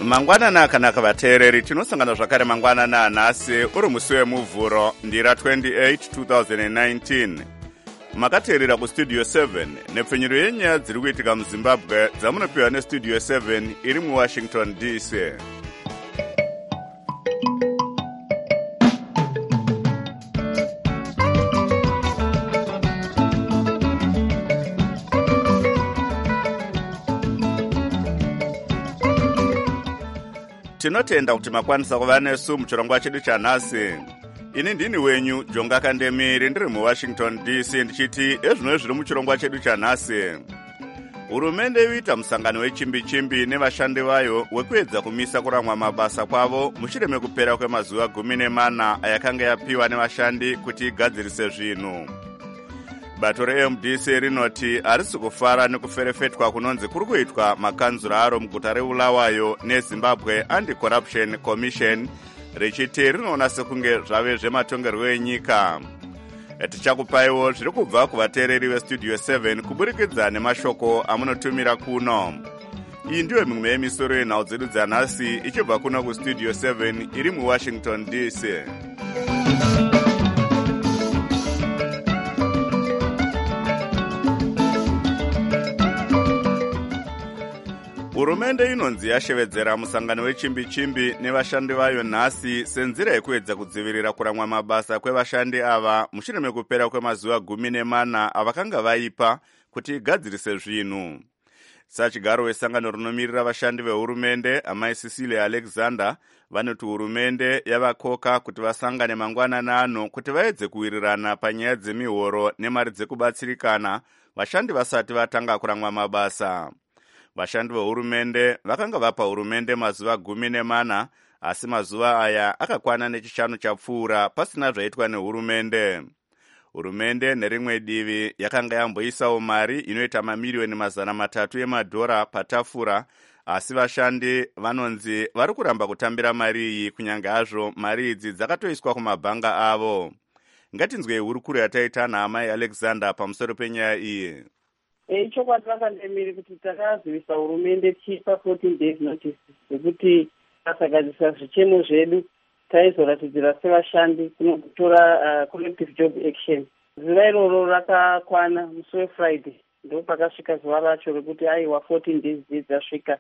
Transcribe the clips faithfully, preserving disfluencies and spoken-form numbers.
Mangwanana akanaka vateereri, tinosangana zvakare mangwanana anhasi uri musi wemuvhuro ndira twenty-eight two thousand nineteen. Makateerera kustudio seven nepfenyuro yenyaya dziri kuitika muZimbabwe dzamunopiwa nestudio seven iri muWashington D C. Tinotenda kuti makwanisa kuva nesu muchirongwa chedu chanhasi. Ini ndini wenyu Jonga Kandemiri ndiri muWashington D C ndichiti ezvino zviri muchirongwa chedu chanhasi. Hurumende yoita musangano wechimbi-chimbi nevashandi vayo wekuedza kumisa kuramwa mabasa kwavo mushure mekupera kwemazuva gumi nemana ayakanga yapiwa nevashandi kuti igadzirise zvinhu. Bato re-M D C rinoti harisi kufara nekuferefetwa kunonzi kuri kuitwa makanzura aro muguta reBulawayo neZimbabwe Anti-Corruption Commission richiti rinoona sekunge zvave zvematongerwo enyika. Tichakupaiwo zviri kubva kuvateereri vestudio seven kuburikidza nemashoko amunotumira kuno. Iyi ndiyo mimwe yemisoro yenhau dzedu dzanhasi ichibva kuno kustudio seven iri muWashington D C. Hurumende inonzi yashevedzera musangano wechimbi-chimbi nevashandi vayo nhasi senzira yekuedza kudzivirira kuramwa mabasa kwevashandi ava mushure mekupera kwemazuva gumi nemana avakanga vaipa kuti igadzirise zvinhu. Sachigaro wesangano rinomirira vashandi vehurumende amai Cecilia Alexander vanoti hurumende yavakoka kuti vasangane mangwanana ano kuti vaedze kuwirirana panyaya dzemihoro nemari dzekubatsirikana vashandi vasati vatanga kuramwa mabasa. Vashandi vehurumende vakanga vapa hurumende mazuva gumi nemana, asi mazuva aya akakwana nechishanu chapfuura pasina zvaitwa nehurumende. Hurumende nerimwe divi yakanga yamboisawo mari inoita mamiliyoni mazana matatu emadhora patafura, asi vashandi vanonzi vari kuramba kutambira mari iyi kunyange hazvo mari idzi dzakatoiswa kumabhanga avo. Ngatinzwe hurukuro yataita naamai Alexander pamusoro penyaya iyi. Chokwadi Kandemiri kuti takazivisa hurumende tichipa fourteen days notice yekuti tasagadzisa zvichemo zvedu taizoratidzira sevashandi kunotora uh, collective job action. Zuva iroro rakakwana musi weFriday ndo pakasvika zuva racho rekuti aiwa fourteen days dzasvika.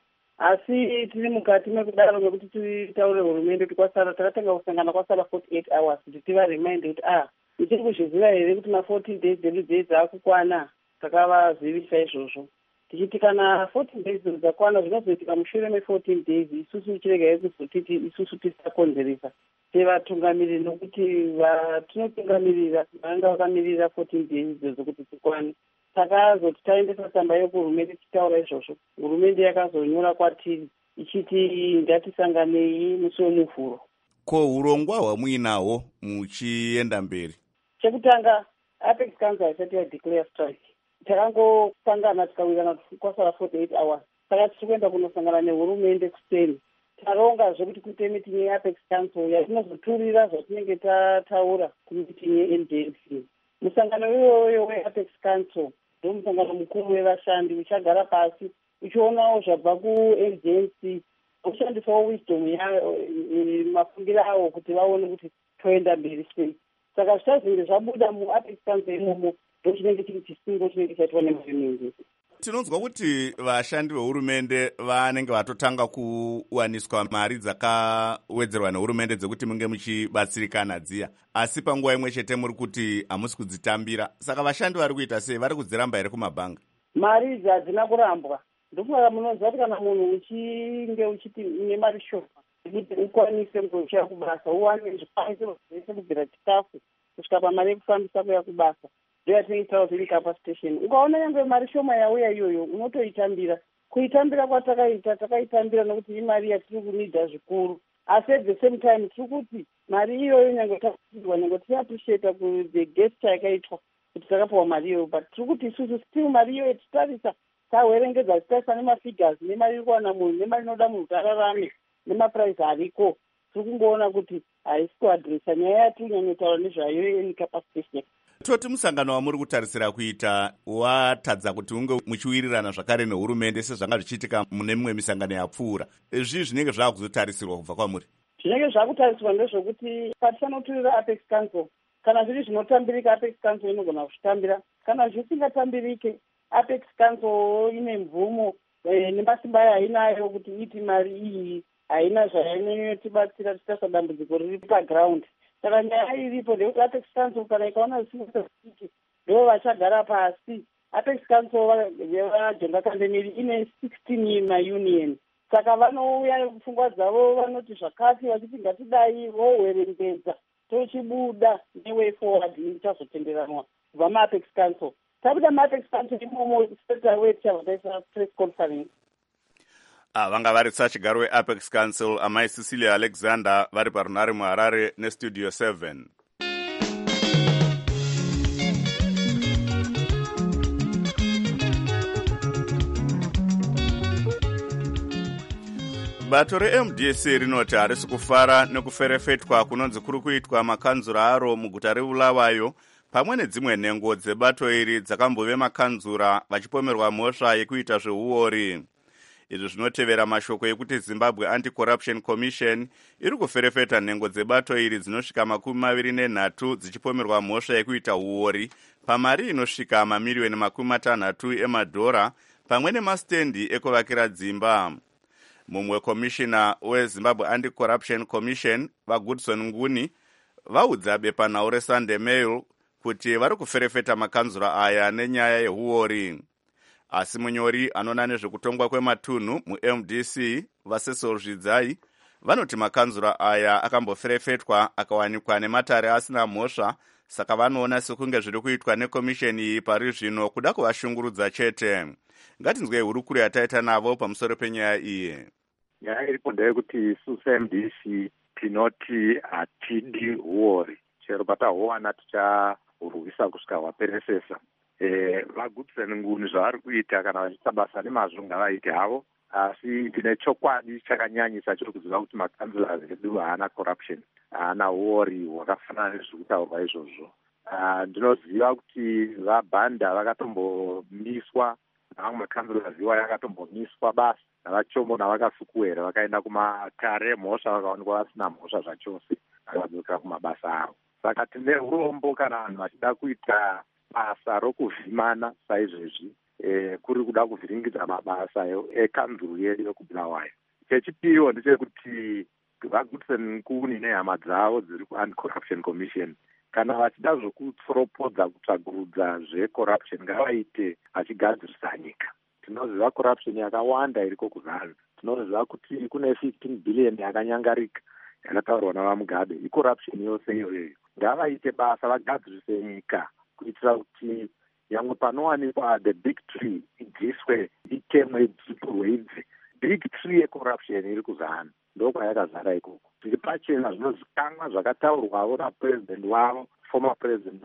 Asi tiri mukati mekudaro nekuti titaure hurumende kuti kwasara takatanga kusangana kwasara forty-eight hours kuti tiva remind kuti ah ichiri kuzviziva here kuti ma fourteen days dzedu dzakukwana. Takavazivisa izvozvo tichiti kana fourteen days dzakwana zvinozoitika mushure me-fourteen days isusu chirega kuzotiti isusu tisakonzeresa sevatungamiriri nokuti vatinotungamirira vanga vakamirira fourteen days idzodzo kuti dzikwane. Takazoti taendesa tsamba yekuhurumende tichitaura izvozvo, hurumende yakazonyora kwatiri ichiti ngatisanganei musi wemuvhuro. Ko urongwa hwamuinahwo muchienda mberi? Chekutanga Apex Council haisati yadeclare strike. Takangosangana tikawirirana kwasara forty-eight hours. Saka tiri kuenda kunosangana nehurumende kuseni. Taronga zvekuti kuite meeting yeApex Council yatinozoturira zvatinenge tataura kumeeting yeN D L C. Musangano iwoyo weApex Council ndo musangano mukuru wevashandi uchagara pasi uchionawo zvabva kuN D L C uchishandisawo wisdom yayo mafungiro avo kuti vaone kuti toenda mberi sei. Saka zvichazvinge zvabuda muApex Council imomo ndo chinenge chiri chisungo chinenge chaitwa nemahurumende. Tinonzwa kuti vashandi vehurumende vanenge vatotanga kuwaniswa mari dzakawedzerwa nehurumende dzekuti munge muchibatsirikana dziya, asi panguva imwe chete muri kuti hamusi kudzitambira. Saka vashandi vari kuita sei? Vari kudziramba here kumabhanga? Mari idzi hadzina kurambwa. Ndofunga munoziva kuti kana munhu uchinge uchiti une mari shoma kuti ukwanise kuzochira kubasa uwane zvikwanisiro zvese kubvira chikafu kusvika pamari yekufambisa kuya kubasa ndoyatinoitawo tiri capacitation. Ukaona yange mari shoma yauya iyoyo unotoitambira. Kuitambira kwatakaita takaitambira nokuti imari yatiri kunidha zvikuru, asi at the same time tiri kuti mari iyoyo nyange takutirwa nyange tiri appreciate the gesture yakaitwa kuti takapiwa mari iyoyo, but tiri kuti isusu still mari iyoyo titarisa tawerengedza titarisa nemafigures nemari iri kuwana munhu nemari inoda munhu kuti ararame nemaprice ariko, tiri kungoona kuti haisi kuadresa nyaya yatiri kunyanyotaura nezvayo yecapacitation. toti musangano wamuri kutarisira kuita watadza kuti unge muchiwirirana zvakare nehurumende sezvanga zvichiitika mune mimwe misangano yapfuura, izvi zvinenge zvaakuzotarisirwa kubva kwamuri? Zvinenge zvakutarisirwa ndezvokuti patisanoturira Apex Council, kana zviri zvinotambirika Apex Council inogona kuzvitambira, kana zvisingatambirike Apex Council ine mvumo e, nemasimba ayo hainayo kuti iti mari iyi haina zvainotibatsira tisasa dambudziko riri paground. Saka nyaya iripo ndekuti Apex Council kana ikaona zvisingatambirike ndo vachagara pasi. Apex Council yevaJoga Kandemiri ine sixteen maunion, saka vanouya pfungwa dzavo vanoti zvakati vachiti ngatidai vohwerengedza tochibuda neway forward ichazotenderanwa kubva maApex Council. Tabuda maApex Council imomo secretary wetichavadaisa press conference. Ah, vanga vari sachigaro weApex Council amai Cecilia Alexander vari parunare muHarare nestudio seven. Bato re-M D C rinoti harisi kufara nekuferefetwa kunonzi kuri kuitwa makanzura aro muguta reBulawayo, pamwe nedzimwe nhengo dzebato iri dzakambove makanzura vachipomerwa mhosva yekuita zveuori. Izvi zvinotevera mashoko ekuti Zimbabwe Anti-Corruption Commission iri kuferefeta nhengo dzebato iri dzinosvika makumi maviri nenhatu dzichipomerwa mhosva yekuita uori pamari inosvika mamiliyoni makumi matanhatu emadhora pamwe nemastendi ekuvakira dzimba. Mumwe komishina weZimbabwe Anti-Corruption Commission vaGoodson Nguni vaudza bepanhau reSunday Mail kuti vari kuferefeta makanzura aya nenyaya yeuori. Asi munyori anona nezvekutongwa kwematunhu muM D C vaSecil Zvidzai vanoti makanzura aya akamboferefetwa akawanikwa nematare asina mhosva, saka vanoona sekunge zviri kuitwa nekomisheni iyi pari zvino kuda kuvashungurudza chete. Ngatinzwei hurukuro yataita navo pamusoro penyaya iyi. Nyaya iripo ndeyekuti isusu M D C tinoti hatidi uori, chero patahuwana tichahurwisa kusvika hwaperesesa. Eh, vaGoodson Nguni zvavari kuita kana vachiita basa nemazvo ngavaite havo, asi tine chokwadi chakanyanyisa chiri kuziva kuti makanzura edu haana corruption, haana uori hwakafanana nezviri kutaurwa izvozvo. Uh, ndinoziva kuti vaBhanda vakatombomiswa, navamwe makanzura ziwa yakatombomiswa basa navachomo navakasukuwera vakaenda kumatare mhosva vakawanikwa vasina mhosva zvachose vakadzokera kumabasa avo. Saka tine urombo kana vanhu vachida kuita basa rokuvhimana saizvezvi e, kuri kuda kuvhiringidza mabasa ekanzuru yedu yekuBulawayo. Chechipiriwo ndechekuti vaGoodson Nguni nehama dzavo dziri kuAnti-Corruption Commission kana vachida zvokutsoropodza kutsvagurudza zvecorruption ngavaite vachigadzirisa nyika. Tinoziva corruption yakawanda iriko kuZanu. Tinoziva kuti kune fifteen billion yakanyangarika yakataurwa navaMugabe. Icorruption yose iyoyo. Ngavaite basa vagadzirise nyika kuitira kuti yamwe panowanikwa the big tree ibviswe itemwe dzipurwe ibve. Big tree yecorruption iri kuZanu. Ndokwayakazara ikoko. Zviri pachena zvinozikanwa zvakataurwawo napresident wavo, former president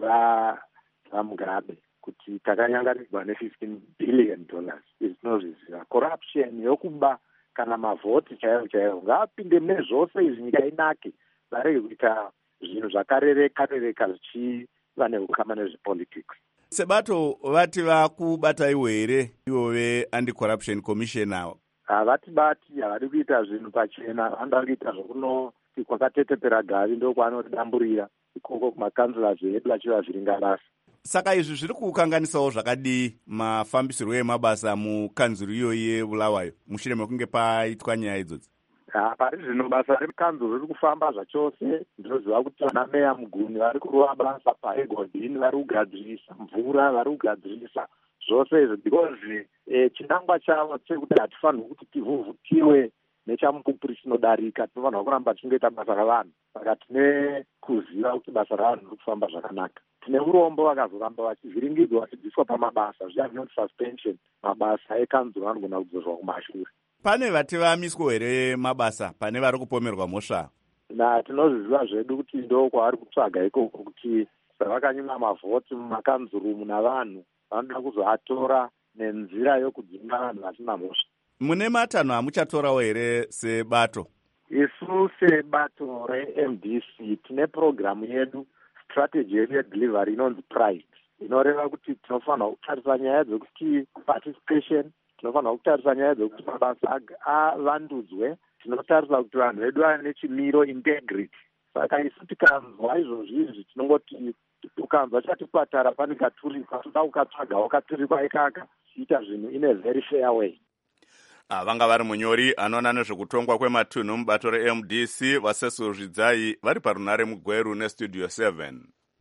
vaMugabe, kuti takanyangarirwa ne-fifteen billion dollars. Izvi tinozviziva. Corruption yokuba kana mavhoti chaivo chaivo ngavapinde mune zvose izvi nyika inake, varege kuita zvinhu zvakarereka rereka zvichiva neukama nezvepolitics. Sebato vati vakubataiwo here ivo veAnti-Corruption Commission avo? Havatibati, havadi kuita zvinhu pachena, vanoda kuita zvokunoti kwakatetepera gari ndokwaanotidamburira ikoko kumakanzura zvedu vachivavhiringa basa. Saka izvi zviri kukanganisawo zvakadii mafambisirwo emabasa mukanzuru iyoyi yeBulawayo mushure mekunge paitwa nyaya idzodzi? Pari zvino basa rekanzuru riri kufamba zvachose. Ndinoziva kuti vana meya Muguni vari kurova basa, paEgodini vari kugadzirisa mvura, vari kugadzirisa zvose izvi because eh, chinangwa chavo chekuti hatifanirwi kuti tivhuvhutiwe nechamupupuri chinodarika, tinofanirwa kuramba tichingoita basa ravanhu. Saka tine kuziva kuti basa ravanhu riri kufamba zvakanaka. Tine urombo vakazoramba vachivhiringidzwa vachibviswa pamabasa, zviya zvinoti suspension, mabasa ekanzuro anogona kudzoswa kumashure. Pane vati vamiswa here mabasa pane vari kupomerwa mhosva? Na tinozviziva zvedu kuti ndo kwavari kutsvaga ikoko kuti savakanyima mavhoti mumakanzuru muna vanhu vanoda kuzoatora nenzira yokudzima vanhu vasina mhosva. Mune matanho amuchatorawo here sebato? Isu sebato reM D C tine programu yedu strategy yedu yedelivery inonzi pride, inoreva kuti tinofanira kutarisa nyaya dzekuti participation, tinofanira kutarisa nyaya dzekuti mabasa avandudzwe, tinotarisa kuti vanhu vedu vane chimiro integrity. Saka isu tikanzwa izvozvi izvi tinongoti ukanzwa chatikwatara pane katurikwa toda kukatsvaga wakaturikwa ikaka chiita zvinhu in a very fair way. Vanga vari munyori anoona nezvekutongwa kwematunhu mubato re-M D C vaSeso Zvidzai vari parunare mugweru nestudio seven.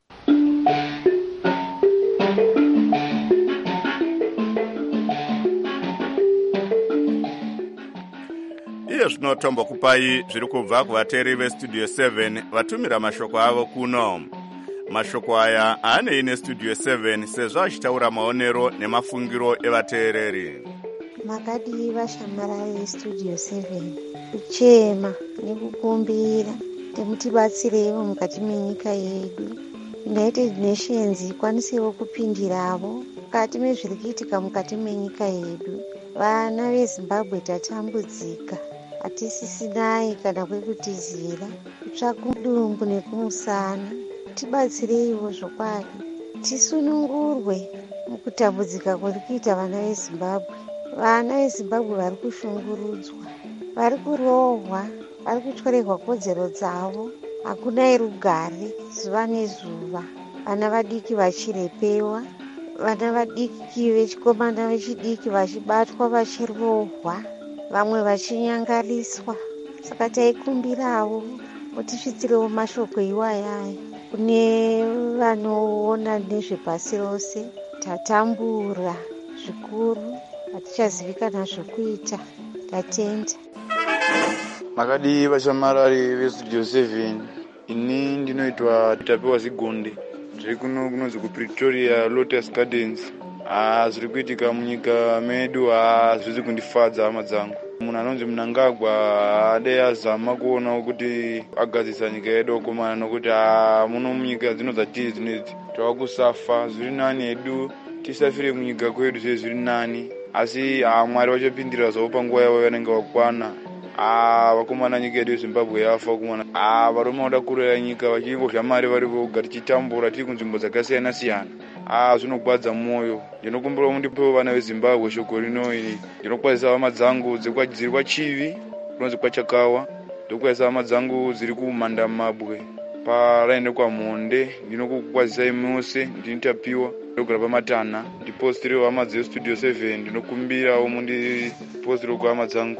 Iye zvinotombo kupai zviri kubva kuvateri vestudio seven vatumira mashoko avo kuno. Mashoko aya aanei nestudio seven sezvo achitaura maonero nemafungiro evateereri. Makadi vashamarari vestudio seven kuchema nekukumbira kuti mutibatsirewo mukati menyika yedu. United Nations ikwanisewo kupindirawo mukati mezviri kuitika mukati menyika yedu. Vana veZimbabwe tatambudzika, hatisisinayi kana kwekutizira, kutsvaka kudumbu nekumusana. Tibatsireiwo zvokwadi, tisunungurwe mukutambudzika kuri kuita vana veZimbabwe. Vana veZimbabwe vari kushungurudzwa, vari kurohwa, vari kutyorerwa kodzero dzavo. Hakunai rugare zuva nezuva. Vana vadiki vachirepewa, vana vadiki vechikomana vechidiki vachibatwa vachirohwa, vamwe vachinyangariswa. Saka taikumbirawo mutisvitsirewo mashoko iwayaya kune vanoona nezvepasi rose. Tatambura zvikuru, hatichazivikana zvokuita. Tatenda. Makadi vashamarari vestudio seven, ini ndinoitwa Tapiwa Zigonde, zviri kuno kunonzi kuPretoria Lotus Gardens. Ah, zviri kuitika munyika medu hazvisi kundifadza hama dzangu. Munhu anonzi Mnangagwa ade azama kuona kuti agadzisa nyika yedu okomana nokuti muno munyika dzino dzatiri dzinedzi tava kusafa. Zviri nani hedu tisafire munyika kwedu sezviri nani, asi Mwari vachapindira zvavo panguva yavo yanenge vakwana. Ah, vakomana nyika yedu yeZimbabwe yafa vakomana. Ah, varume vada kurera nyika vachingozha mari vari voga tichitambura tiri kunzvimbo dzakasiyana siyana. Ah, zvinogwadza mwoyo. Ndinokumbira mundipewo vana veZimbabwe shoko rino iri. Ndinokwazisa hama dzangu dziri kwaChivi kunonzi kwaChakawa, ndokwazisa hama dzangu dziri kuMandamabwe paraende kwaMonde. Ndinokukwazisai mose, ndinotapiwa ndogara pamatana. Ndipostirewo hama dzestudio seven, ndinokumbirawo mundipostirewo kwahama dzangu.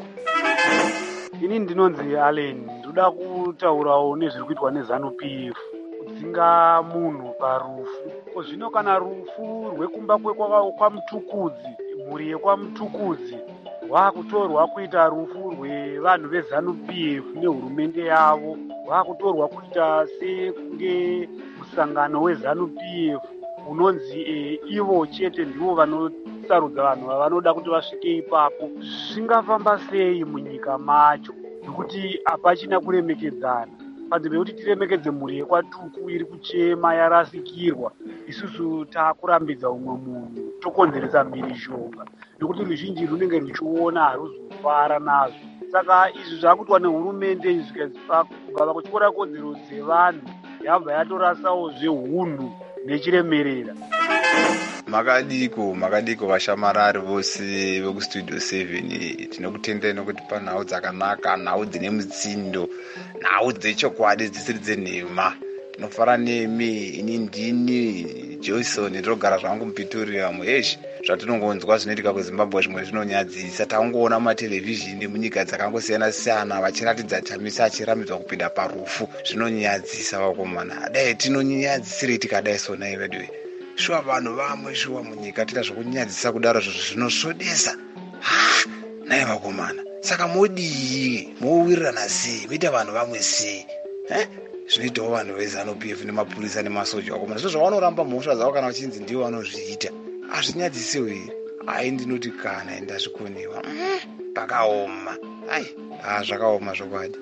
Ini ndinonzi Allen, ndoda kutaurawo nezviri kuitwa neZANU-P F kudzinga munhu parufu. Zvino kana rufu rwekumba kwaMutukudzi, mhuri yekwaMutukudzi, rwakutorwa kuita rufu rwevanhu veZANU-P F nehurumende yavo, rwakutorwa kuita sekunge musangano weZANU-P F unonzi e, ivo chete ndivo vanosarudza vanhu vanoda kuti vasvike ipapo. Zvingafamba sei munyika macho nekuti hapachina kuremekedzana? Panze pekuti tiremekedze mhuri yekwatuku iri kuchema yarasikirwa, isusu takurambidza umwe munhu tokonzeresa mhirizhonga nekuti ruzhinji runenge ruchiona haruzofara nazvo. Saka izvi zvakuitwa nehurumende kubva pakutyora kodzero dzevanhu yabva yatorasawo zveunhu nechiremerera. Makadiko, makadiko vashamarari vose vekustudio seven, tinokutendai nokuti panhau dzakanaka, nhau dzine mutsindo, nhau dzechokwadi dzisiri dzenhema. Tinofara nemi, ini ndini Joyson, ndinogara zvangu muPretoria muheshi. Zvatinongonzwa zvinoitika kuZimbabwe zvimwe zvinonyadzisa. Taungoona matelevhizhini munyika dzakangosiyana siyana vachiratidza Chamisa achirambidzwa kupinda parufu. Zvinonyadzisa vakomana. Dai tinonyadzisirei tikadai sona ivedwe. Shuwa vanhu vamwe shuwa munyika tita zvokunyadzisa kudaro zvinosvodesa. Ha, nai vakomana. Saka modii, mowirirana sei, moita vanhu vamwe sei? Eh? Zvinoitawo vanhu veZANU-P F nemapurisa nemasoja vakomana. Zvino zvavanoramba mhosva dzavo kana vachinzi ndivo vanozviita. Hazvinyadzisiwo here? Ai ndinoti kana ndazvikoniwa. Mm, pakaoma. Ai, ah zvakaoma zvokwadi.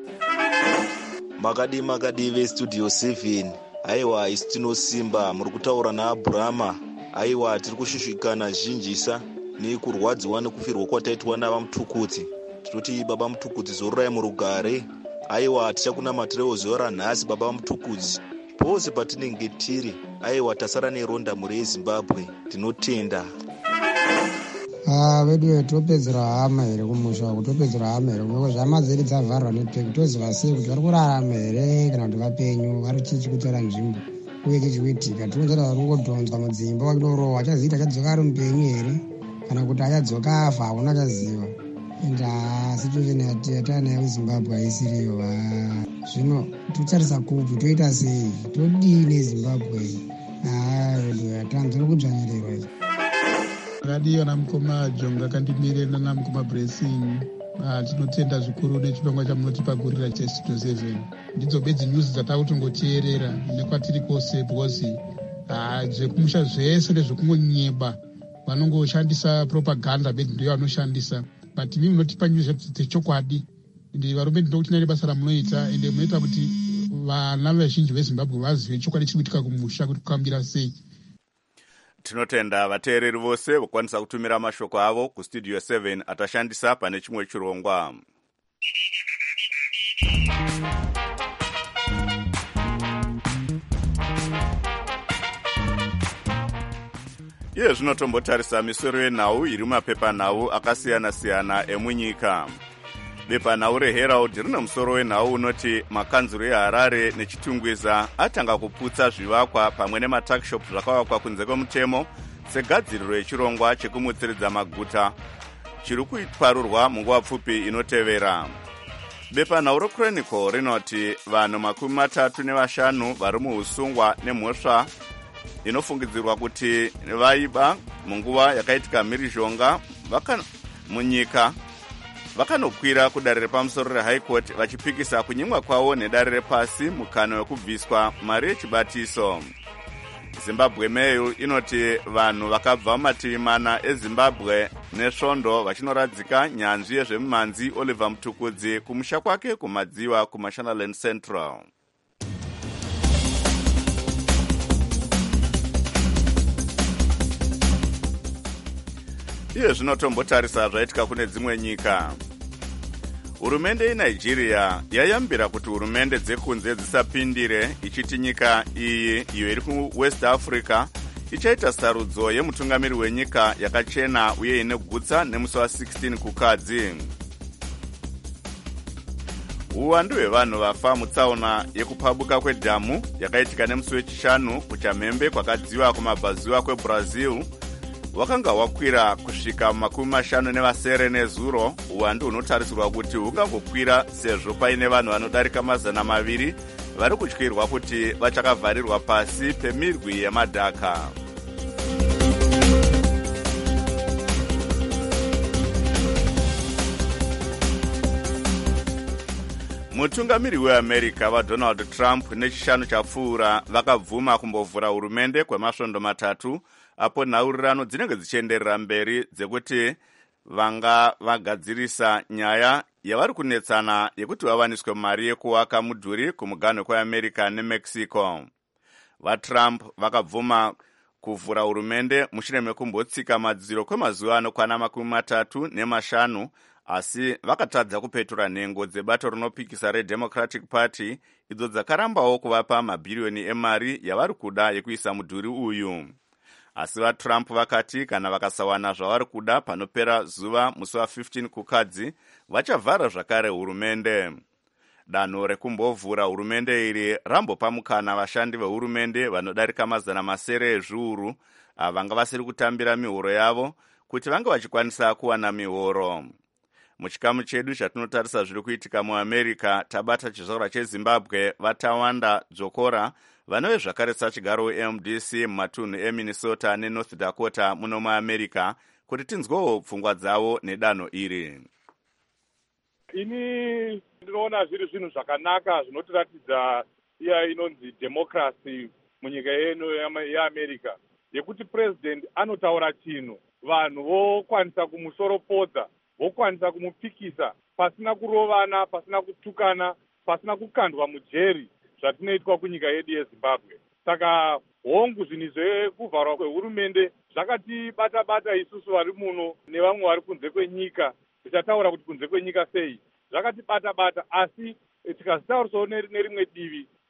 Makadi makadi vestudio seven. Aiwa isu tinosimba, muri kutaura naAbrahama. Aiwa tiri kushushikana zhinjisa nekurwadziwa nekufirwa kwataitwa navaMutukudzi. Tinoti baba Mutukudzi zorurai murugare. Aiwa tichakunamatirewo zuva ranhasi baba Mutukudzi. pose patinenge tiri. Aiwa, tasara neronda mhuri yeZimbabwe. Tinotenda. Ah, vedu topedzera hama here kumusha uku, topedzera hama here kumusha hama dzedu dzavharwa network. Toziva sei kuti vari kurarama here kana kuti vapenyu, vari chichi kutora nzvimbo uye chichiitika. Tinonzera vari kungodhonzwa mudzimba wakinorohwa. Achaziita achadzoka ari mupenyu here kana kuti achadzoka afa, hakuna achaziva. And situation yatanayo kuZimbabwe haisiriyo. Zvino totarisa kupi, toita sei, todini Zimbabwe? Ah, vedu yatanzwa kudzvanyirirwa. Radi yana mukoma Jonga kandimirira na mukoma Blessing. Ah, tinotenda zvikuru nechirongwa chamunotipa gurira chestudio seven. Ndidzo bedzi news dzatakutongoteerera nekwatiri kwose because ah zvekumusha zvese nezvekungonyeba vanongoshandisa propaganda bedzi ndiyo vanoshandisa. But mimi munotipa news dzechokwadi. Ndi varume ndinokuti nane basa ramunoita ende munoita kuti vana vazhinji veZimbabwe vazive chokwadi chiri kuitika kumusha kuti kwambira sei. Tinotenda vateereri vose vokwanisa kutumira mashoko avo kustudio seven atashandisa pane chimwe chirongwa. Iye zvinotombotarisa misoro yenhau iri mumapepanhau akasiyana-siyana emunyika. Bepanhau reHerald rine musoro wenhau unoti makanzuro eHarare neChitungwiza atanga kuputsa zvivakwa pamwe nematakishop zvakavakwa kunze kwemutemo segadziriro yechirongwa chekumutsiridza maguta chiri kuparurwa munguva pfupi inotevera. Bepanhau reChronicle rinoti vanhu makumi matatu nevashanu vari muusungwa nemhosva inofungidzirwa kuti vaiba munguva yakaitika mhirizhonga munyika vakanokwira kudare repamusoro reHigh Court vachipikisa kunyimwa kwavo nedare repasi mukana wekubviswa mari yechibatiso. Zimbabwe Mail inoti vanhu vakabva mumativi mana eZimbabwe nesvondo vachinoradzika nyanzvi yezvemumhanzi Oliver Mutukudzi kumusha kwake kumadziva kuMashonaland Central. Iye zvinotombotarisa zvaitika kune dzimwe nyika. Hurumende yeNigeria yayambira kuti hurumende dzekunze dzisapindire ichiti nyika iyi iyo iri kuWest Africa ichaita sarudzo yemutungamiri wenyika yakachena uye ine gutsa nemusi wa16 kukadzi. Uwandu hwevanhu vafa mutsaona yekupabuka kwedhamu yakaitika nemusi wechishanu kuChamhembe kwakadziva kumabvazuva kweBrazil wakanga wakwira kusvika makumi mashanu nevasere nezuro. Uwandu hunotarisirwa kuti hukangokwira sezvo paine vanhu vanodarika mazana maviri vari kutyirwa kuti vachakavharirwa pasi pemirwi yemadhaka. Mutungamiri weAmerica vaDonald Trump nechishanu chapfuura vakabvuma kumbovhura hurumende kwemasvondo matatu apo nhaurirano dzinenge dzichienderera mberi dzekuti vanga vagadzirisa nyaya yavari kunetsana yekuti vavaniswe mari yekuwaka mudhuri kumuganho kweAmerica neMexico. VaTrump vakabvuma kuvhura hurumende mushure mekumbotsika madziro kwemazuva anokwana makumi matatu nemashanu, asi vakatadza kupetura nhengo dzebato rinopikisa reDemocratic Party idzo dzakarambawo kuvapa mabhiriyoni emari yavari kuda yekuisa mudhuri uyu. Asi vaTrump vakati kana vakasawana zvavari kuda panopera zuva musi wa15 kukadzi vachavhara zvakare hurumende. Danho rekumbovhura hurumende iri rambopa mukana vashandi vehurumende vanodarika mazana masere ezviuru vanga vasiri kutambira mihoro yavo kuti vange vachikwanisa kuwana mihoro. Muchikamu chedu chatinotarisa zviri kuitika muAmerica tabata chizvarwa cheZimbabwe vaTawanda Dzokora vanove zvakare sachigaro weM D C mumatunhu eMinnesota neNorth Dakota muno muAmerica kuti tinzwewo pfungwa dzavo nedanho iri. Ini ndinoona zviri zvinhu zvakanaka zvinotiratidza iya inonzi democracy munyika yenu yeAmerica yekuti president anotaura chinhu vanhu vokwanisa kumusoropodza vokwanisa kumupikisa pasina kurovana, pasina kutukana, pasina kukandwa mujeri zvatinoitwa kunyika yedu yeZimbabwe. Saka hongu zvinhu zvekuvharwa kwehurumende zvakatibata-bata isusu vari muno nevamwe vari kunze kwenyika. Tichataura kuti kunze kwenyika sei zvakatibata-bata, asi tikazitaurisawo nerimwe divi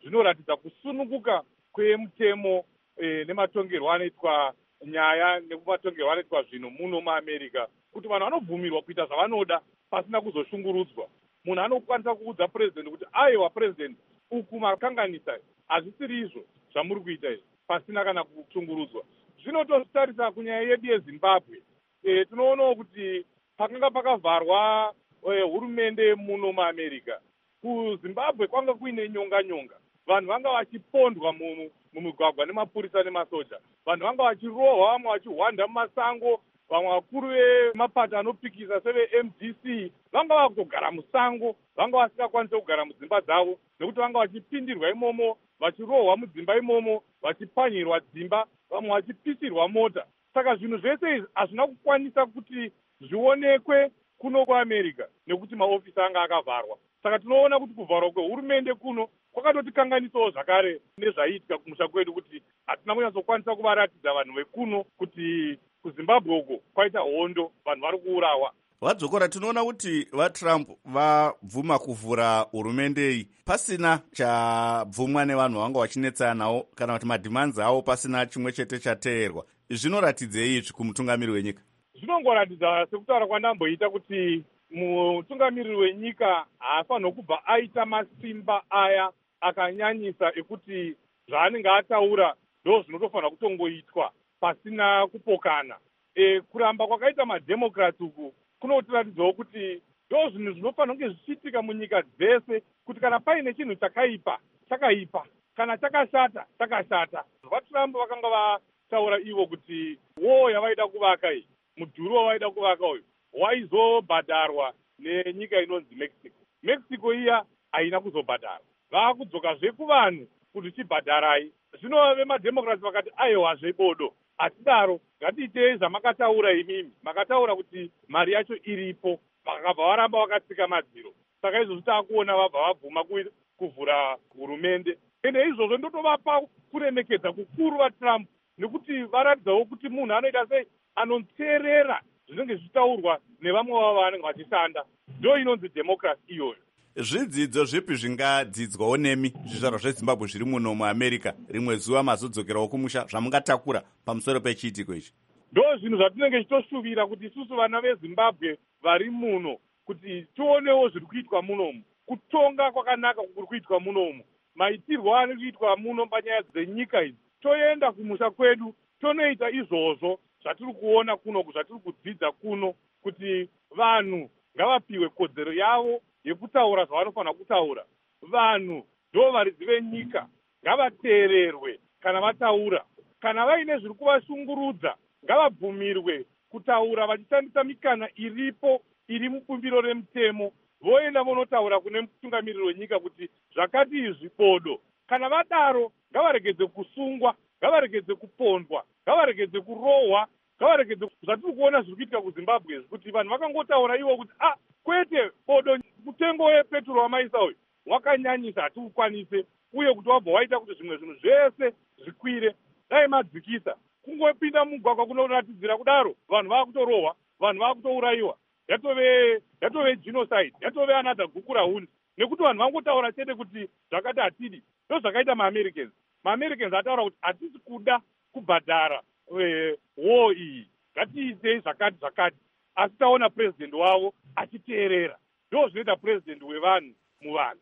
zvinoratidza kusununguka kwemutemo e, nematongerwo anoitwa nyaya nekumatongerwo anoitwa zvinhu muno muamerica, kuti vanhu vanobvumirwa kuita zvavanoda pasina kuzoshungurudzwa. Munhu anokwanisa kuudza purezidendi kuti aiwa purezidendi, uku makanganisa, hazvisiri izvo zvamuri kuita izvi, pasina kana kushungurudzwa. Zvinototarisa kunyaya yedu yezimbabwe. E, tinoonawo kuti pakanga pakavharwa e, hurumende muno muamerica, kuzimbabwe kwanga kuine nyonga nyonga. Vanhu vanga vachipondwa mumigwagwa nemapurisa nemasoja. Vanhu vanga vachirohwa, vamwe vachihwanda mumasango. Vamwe vakuru vemapato anopikisa seve-M D C vanga vakutogara musango, vanga vasingakwanisi kugara mudzimba dzavo nekuti vanga vachipindirwa imomo, vachirohwa mudzimba imomo, vachipwanyirwa dzimba, vamwe vachipisirwa mota. Saka zvinhu zvese izvi hazvina kukwanisa kuti zvionekwe kuno kuamerica nekuti maofisi anga akavharwa. Saka tinoona kuti kuvharwa kwehurumende kuno kwakatotikanganisawo zvakare nezvaiitika kumusha kwedu, kuti hatina kunyatsokwanisa kuvaratidza vanhu vekuno kuti kuzimbabwe uko kwaita hondo, vanhu vari kuurawa. Vadzokora, tinoona kuti vaTrump vabvuma kuvhura hurumende iyi pasina chabvumwa nevanhu vanga vachinetsana navo, kana kuti madhimanzi avo pasina chimwe chete chateerwa. Zvinoratidzei izvi kumutungamiri wenyika? Zvinongoratidza sekutaura kwandamboita kuti mutungamiriri wenyika haafanirwa kubva aita masimba aya akanyanyisa ekuti zvaanenge ataura ndo zvinotofanira kutongoitwa pasina kupokana. E, kuramba kwakaita madhemokrati uku kunotiratidzawo kuti ndo zvinhu zvinofanira kunge zvichiitika munyika dzese, kuti kana paine chinhu chakaipa chakaipa, kana chakashata chakashata. VaTrump vakanga vataura ivo kuti wo yavaida kuvaka iyi, mudhuri wavaida kuvaka uyu waizobhadharwa nenyika inonzi Mexico. Mexico iya haina kuzobhadhara, vakudzokazve kuvanhu kuti chibhadharai. Zvino vemadhemokrati vakati aiwa zvebodo, hatidaro, ngatiitei zvamakataura imimi, makataura kuti mari yacho iripo, vakabva varamba vakatsika madziro. Saka izvozvo taakuona vabva vabvuma kuvhura hurumende. Ende izvozvo ndotovapa kuremekedza kukuru vaTrump, nekuti varatidzawo kuti munhu anoita sei anonzerera zvinenge zvichitaurwa nevamwe vavo vanenge vachishanda. Ndo inonzi democracy iyoyo. Zvidzidzo zvipi zvingadzidzwawo nemi zvizvarwa zvezimbabwe zviri muno muamerica rimwe zuva mazodzokerawo kumusha, zvamungatakura pamusoro pechiitiko ichi? Ndo zvinhu zvatinenge tichitoshuvira kuti isusu vana vezimbabwe vari muno kuti tionewo zviri kuitwa munomu, kutonga kwakanaka kuri kuitwa munomu, maitirwo ari kuitwa muno panyaya dzenyika idzi. Toenda kumusha kwedu tonoita izvozvo zvatiri kuona kuno, zvatiri kudzidza kuno, kuti vanhu ngavapiwe kodzero yavo yekutaura zvavanofanira kutaura. Vanhu ndo varidzi venyika, ngavateererwe kana vataura. Kana vaine zviri kuvashungurudza ngavabvumirwe kutaura vachishandisa mikana iripo iri mubumbiro remutemo. Voenda vonotaura kune mutungamiriri wenyika kuti zvakati izvi bodo. Kana vadaro ngavaregedze kusungwa, ngavaregedze kupondwa, ngavaregedze kurohwa, ngavaregedze zvatiri kuona zviri kuitika kuzimbabwe, kuti vanhu vakangotaura ivo kuti ah, kwete bodo, mutengo wepeturo wamaisa uyu wakanyanyisa, hatiukwanise, uye kuti wabva waita kuti zvimwe zvinhu zvese zvikwire. Dai madzikisa, kungopinda mugwagwa kunoratidzira kudaro, vanhu vakutorohwa, vanhu vakutourayiwa, yatove yatove genocide, yatove another gukura hundi, nekuti vanhu vangotaura chete kuti zvakati hatidi. Ndo zvakaita maAmericans. MaAmericans ataura kuti hatisi kuda kubhadhara e, war iyi, ngatiitei zvakati zvakati, asi taona president wavo achiteerera. Ndo zvinoita president wevanhu muvanhu.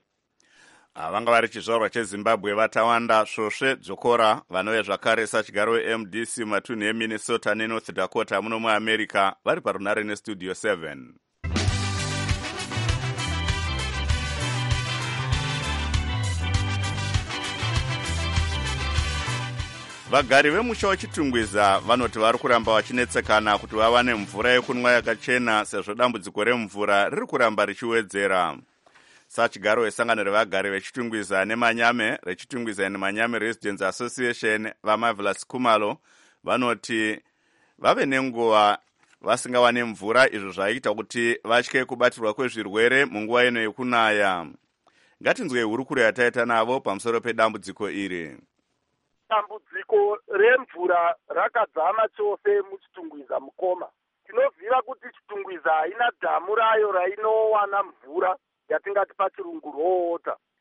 Vanga vari chizvarwa chezimbabwe vatawanda svosve dzokora vanouya zvakare sachigaro we-M D C matunhu eMinnesota neNorth Dakota muno muamerica vari parunare nestudio seven. Vagari vemusha wechitungwiza vanoti vari kuramba vachinetsekana kuti vawane mvura yekunwa yakachena sezvo dambudziko remvura riri kuramba richiwedzera. Sachigaro wesangano revagari vechitungwiza nemanyame rechitungwiza nemanyame Residents Association vaMarvelous Kumalo vanoti vave nenguva vasingawane mvura, izvo zvaita kuti vatye kubatirwa kwezvirwere munguva ino yekunaya. Ngatinzwe hurukuro yataita navo pamusoro pedambudziko iri. Dambudziko remvura rakadzama chose muchitungwiza mukoma. Tinoziva kuti chitungwiza haina dhamu rayo rainowana mvura yatingati pachirungu roota.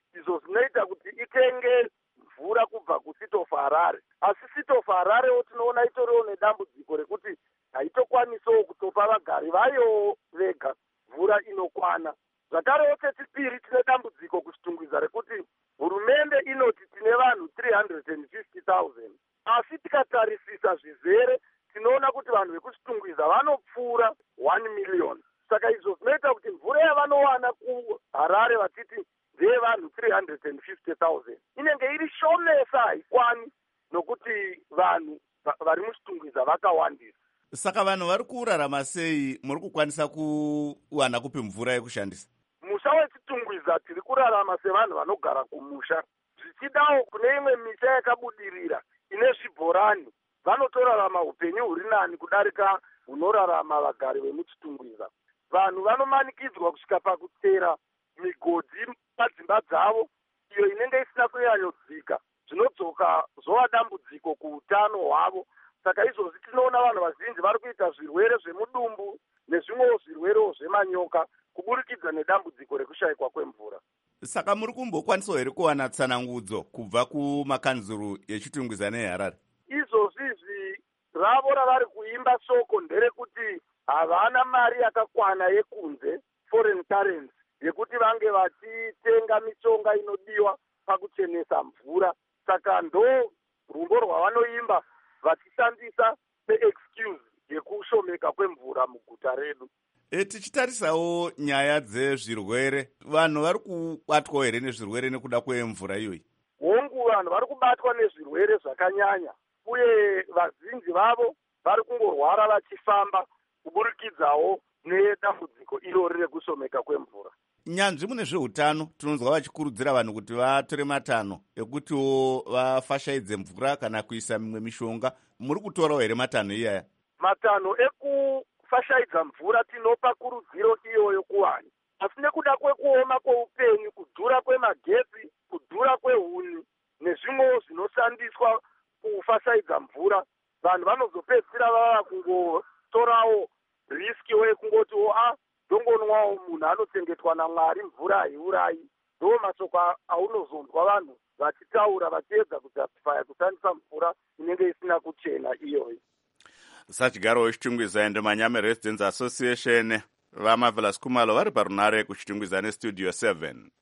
izvo zvinoita kuti itenge mvura kubva kuCity of Harare. Asi City of Hararewo tinoona itoriwo nedambudziko rekuti haitokwanisawo kutopa vagari vayowo vega mvura inokwana. Zvakarewo chechipiri tine dambudziko kuchitungwiza rekuti hurumende inoti tine vanhu three hundred fifty thousand. Asi tikatarisisa zvizere tinoona kuti vanhu vekuchitungwiza vanopfuura one million. Saka izvo zvinoita kuti mvura yavanowana kuHarare vachiti ndeyevanhu three hundred fifty thousand inenge iri shomesa, haikwani nokuti vanhu vari muchitungwiza vakawandisa. Saka vanhu vari kurarama sei? Muri kukwanisa kuwana kupi mvura yekushandisa? Musha wechitungwiza tiri kurarama sevanhu vanogara kumusha. Zvichidawo kune imwe misha yakabudirira ine zvibhorani vanotorarama upenyu huri nani kudarika hunorarama vagari vemuchitungwiza. Vanhu vanomanikidzwa kusvika pakutsera migodhi padzimba dzavo, iyo inenge isina kunyanyodzika, zvinodzoka zvova dambudziko kuutano hwavo. Saka izvozvi tinoona vanhu vazhinji vari kuita zvirwere zvemudumbu nezvimwewo zvirwerewo zvemanyoka kuburikidza nedambudziko rekushayikwa kwemvura. Saka muri kumbokwanisawo here kuwana tsanangudzo kubva kumakanzuru yechitungwiza neHarare? Izvozvizvi ravo ravari kuimba shoko nderekuti havana mari yakakwana yekunze, foreign currency, yekuti vange vachitenga mishonga inodiwa pakuchenesa mvura. Saka ndo rumbo rwavanoimba vachishandisa seexcuse yekushomeka kwemvura muguta redu. E, tichitarisawo nyaya dzezvirwere, vanhu vari kubatwa here nezvirwere nekuda kwemvura iyoyi? Hongu, vanhu vari kubatwa nezvirwere zvakanyanya, uye vazhinji vavo vari kungorwara vachifamba kuburikidzawo nedambudziko irori rekushomeka kwemvura. Nyanzvi mune zveutano tinonzwa vachikurudzira vanhu kuti vatore matanho ekutiwo vafashaidze mvura kana kuisa mimwe mishonga. Muri kutorawo here matanho iyaya? Matanho ekufashaidza mvura tinopa kurudziro iyoyo kuvanhu, asi nekuda kwekuoma kweupenyu, kudhura kwemagetsi, kudhura kwehuni nezvimwewo zvinoshandiswa kufashaidza mvura, vanhu vanozopedzisira vava kungotorawo riski wekungotiwo a dongonwawo munhu anochengetwa naMwari, mvura haiurayi. Ndo mashoko aunozonzwa vanhu vachitaura vachiedza kujustifya kushandisa mvura inenge isina kuchena iyoyi. Sachigaro wechitungwiza ende Manyame Residents Association vaMarvelous Khumalo vari parunare kuchitungwiza nestudio seven.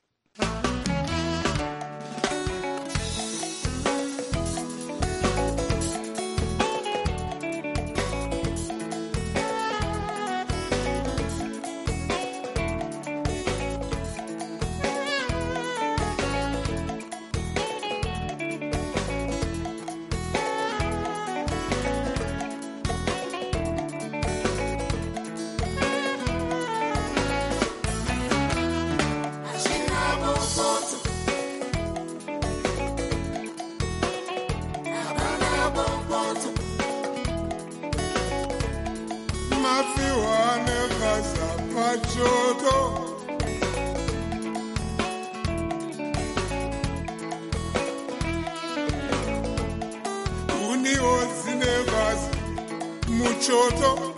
Muchoto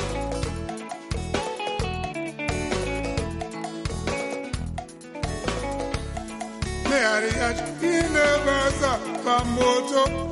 Mehari yacho inebasa pamoto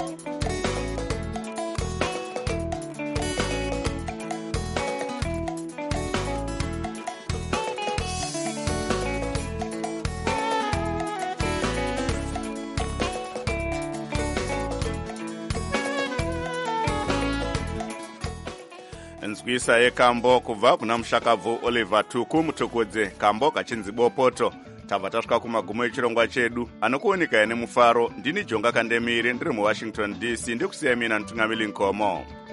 nzwisa yekambo kubva kuna mushakabvu Oliver Tuku mutokodze kambo kachinzi bopoto. Tabva tasvika kumagumo echirongwa chedu anokuoneka ine mufaro. Ndini Jonga Kandemire ndiri muWashington D C ndikusiya mina Ntungamili Nkomo.